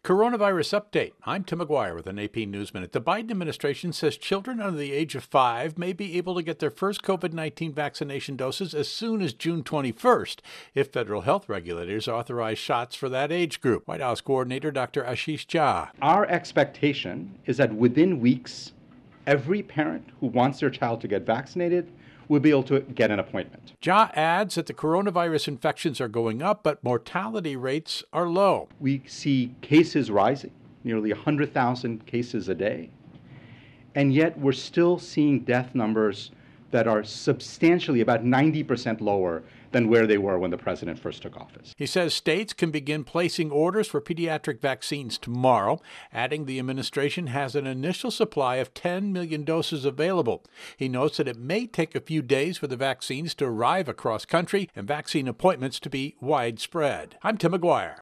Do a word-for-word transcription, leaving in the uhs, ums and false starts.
Coronavirus update. I'm Tim McGuire with an A P News Minute. The Biden administration says children under the age of five may be able to get their first COVID nineteen vaccination doses as soon as June twenty-first if federal health regulators authorize shots for that age group. White House coordinator Doctor Ashish Jha. Our expectation is that within weeks, every parent who wants their child to get vaccinated will be able to get an appointment. Jha adds that the coronavirus infections are going up, but mortality rates are low. We see cases rising, nearly one hundred thousand cases a day, and yet we're still seeing death numbers that are substantially about ninety percent lower than where they were when the president first took office. He says states can begin placing orders for pediatric vaccines tomorrow, adding the administration has an initial supply of ten million doses available. He notes that it may take a few days for the vaccines to arrive across country and vaccine appointments to be widespread. I'm Tim McGuire.